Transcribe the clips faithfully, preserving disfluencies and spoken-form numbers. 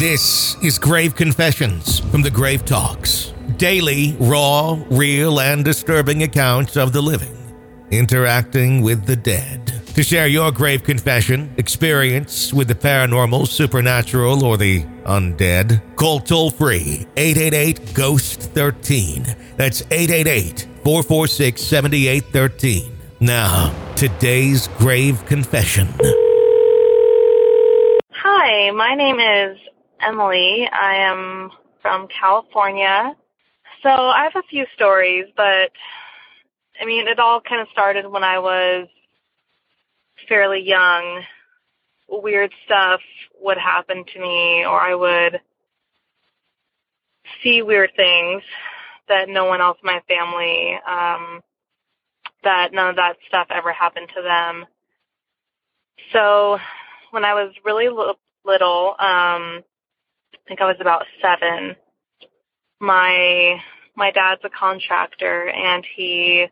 This is Grave Confessions from the Grave Talks. Daily, raw, real, and disturbing accounts of the living interacting with the dead. To share your grave confession, experience with the paranormal, supernatural, or the undead, call toll-free eight eight eight, ghost thirteen. That's eight eight eight, four four six, seven eight one three. Now, today's grave confession. Hi, my name is Emily. I am from California. So I have a few stories, but I mean, it all kind of started when I was fairly young. Weird stuff would happen to me, or I would see weird things that no one else in my family, um, that none of that stuff ever happened to them. So when I was really li- little, um, I think I was about seven, my my dad's a contractor, and he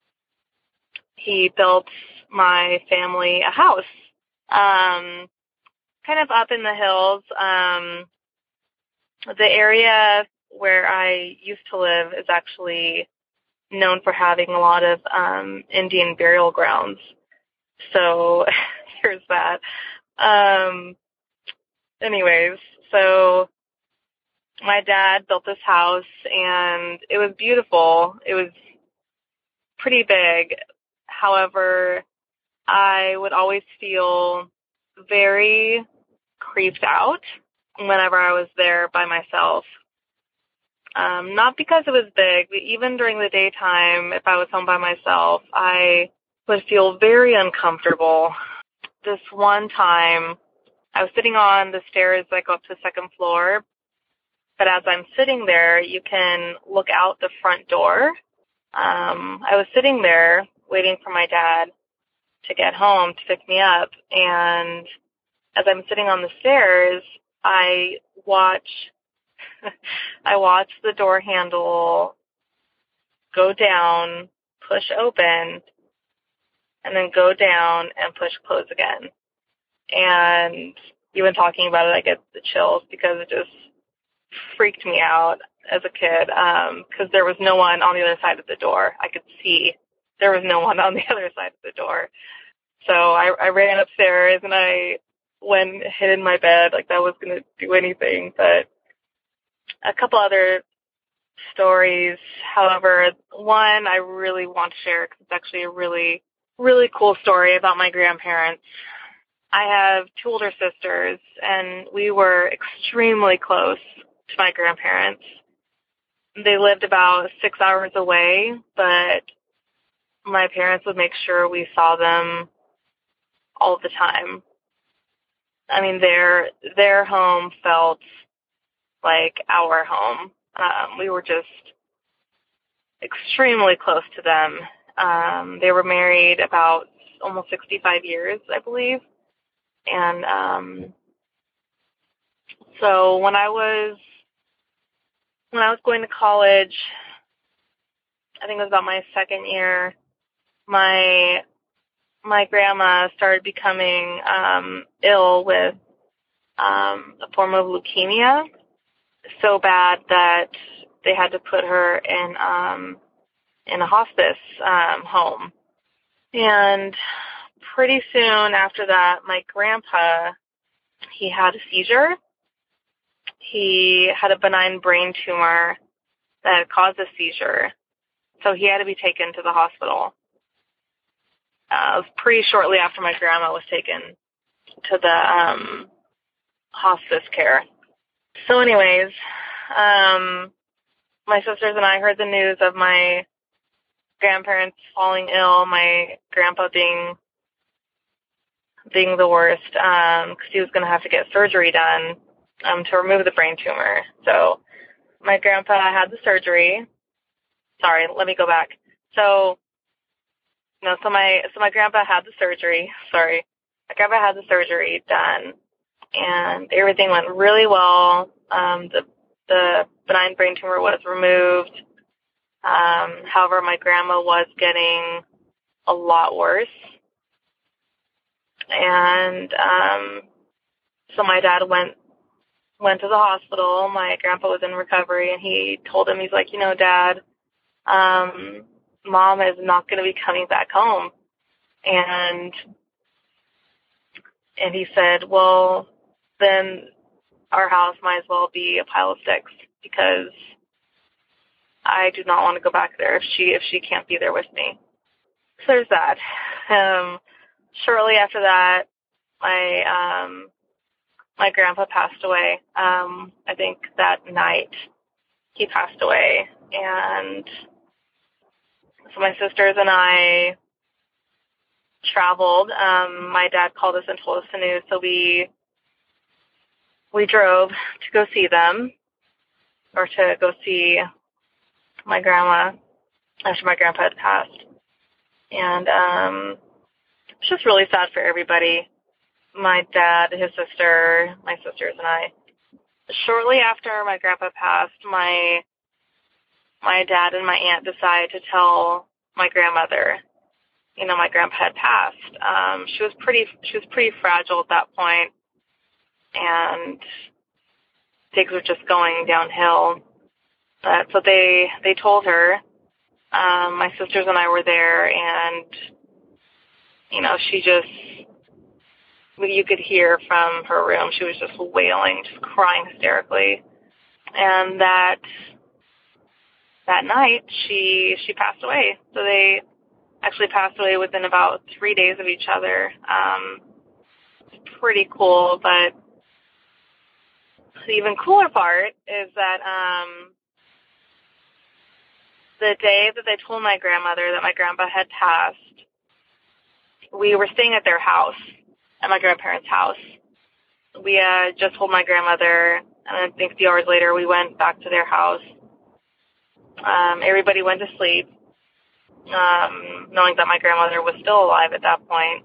he built my family a house, um, kind of up in the hills. Um, the area where I used to live is actually known for having a lot of um, Indian burial grounds. So there's that. Um, anyways, so my dad built this house, and it was beautiful. It was pretty big. However, I would always feel very creeped out whenever I was there by myself. Um, not because it was big, but even during the daytime, if I was home by myself, I would feel very uncomfortable. This one time, I was sitting on the stairs that go up to the second floor, but as I'm sitting there, you can look out the front door. Um, I was sitting there waiting for my dad to get home to pick me up, and as I'm sitting on the stairs, I watch I watch the door handle go down, push open, and then go down and push close again. And even talking about it, I get the chills because it just freaked me out as a kid, because um, there was no one on the other side of the door. I could see there was no one on the other side of the door. So I, I ran upstairs, and I went hid in my bed like that was going to do anything. But a couple other stories, however, one I really want to share because it's actually a really, really cool story about my grandparents. I have two older sisters, and we were extremely close to my grandparents. They lived about six hours away, but my parents would make sure we saw them all the time. I mean, their their home felt like our home. Um, we were just extremely close to them. Um, they were married about almost sixty-five years, I believe. And um, so when I was when I was going to college, I think it was about my second year, my my grandma started becoming um, ill with um, a form of leukemia, so bad that they had to put her in um, in a hospice um, home. And pretty soon after that, my grandpa, he had a seizure. He had a benign brain tumor that had caused a seizure, so he had to be taken to the hospital. Uh, it was pretty shortly after my grandma was taken to the um, hospice care. So anyways, um, my sisters and I heard the news of my grandparents falling ill, my grandpa being being the worst, because um, he was going to have to get surgery done um, to remove the brain tumor. So my grandpa had the surgery. Sorry, let me go back. So No, so my so my grandpa had the surgery. Sorry, my grandpa had the surgery done, and everything went really well. Um, the the benign brain tumor was removed. Um, however, my grandma was getting a lot worse, and um, so my dad went went to the hospital. My grandpa was in recovery, and he told him, he's like, you know, Dad, um, Mom is not going to be coming back home. And and he said, well, then our house might as well be a pile of sticks, because I do not want to go back there if she if she can't be there with me. So there's that. Um, shortly after that, my um, my grandpa passed away. Um, I think that night he passed away, and so my sisters and I traveled. Um, my dad called us and told us the news, so we we drove to go see them, or to go see my grandma after my grandpa had passed. And um, it's just really sad for everybody. My dad, his sister, my sisters, and I. Shortly after my grandpa passed, my my dad and my aunt decided to tell my grandmother, you know, my grandpa had passed. Um, she was pretty she was pretty fragile at that point, and things were just going downhill. But so they they told her. Um, my sisters and I were there, and you know, she just, you could hear from her room, she was just wailing, just crying hysterically. And that that night, she she passed away. So they actually passed away within about three days of each other. Um, it's pretty cool, but the even cooler part is that um, the day that they told my grandmother that my grandpa had passed, we were staying at their house, at my grandparents' house. We uh, just told my grandmother, and I think a few hours later we went back to their house. Um, everybody went to sleep, um, knowing that my grandmother was still alive at that point.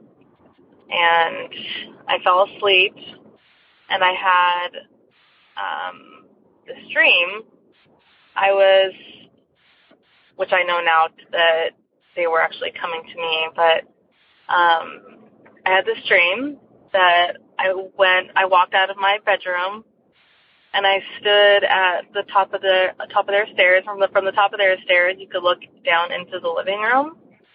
And I fell asleep, and I had um, this dream. I was, which I know now that they were actually coming to me, but um, I had this dream that I went, I walked out of my bedroom, and I stood at the top of the top of their stairs. From the from the top of their stairs, you could look down into the living room.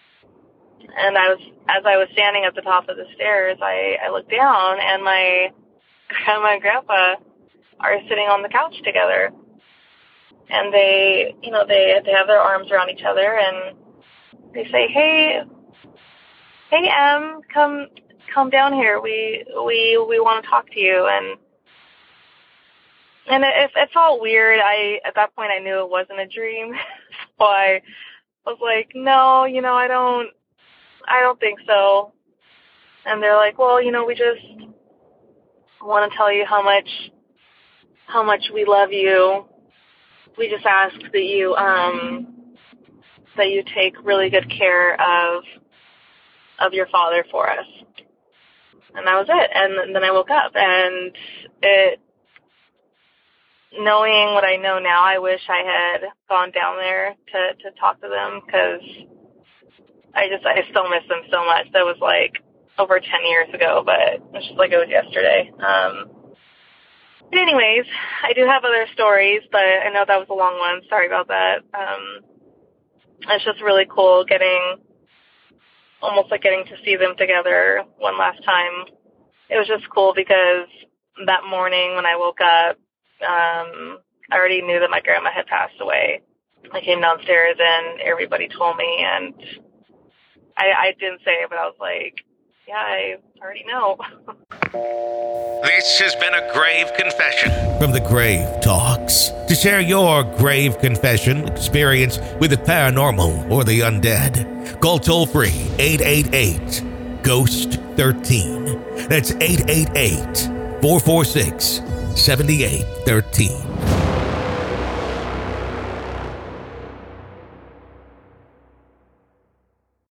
And I was, as I was standing at the top of the stairs, I, I looked down, and my grandma and grandpa are sitting on the couch together. And they, you know, they they have their arms around each other, and they say, "Hey, hey, Em, come come down here. We we we want to talk to you." And and it, it felt weird. I at that point I knew it wasn't a dream, so I was like, "No, you know, I don't, I don't think so." And they're like, "Well, you know, we just want to tell you how much how much we love you. We just ask that you um that you take really good care of of your father for us." And that was it. And then I woke up, and it, knowing what I know now, I wish I had gone down there to, to talk to them, because I just, I still miss them so much. That was like over ten years ago, but it's just like it was yesterday. Um, but anyways, I do have other stories, but I know that was a long one. Sorry about that. Um, it's just really cool getting, almost like getting to see them together one last time. It was just cool because that morning when I woke up, um, I already knew that my grandma had passed away. I came downstairs and everybody told me, and I, I didn't say it, but I was like, yeah, I already know. This has been a grave confession from the Grave Talks. To share your grave confession experience with the paranormal or the undead, call toll-free eight eight eight, ghost thirteen. That's eight eight eight, four four six, seven eight one three.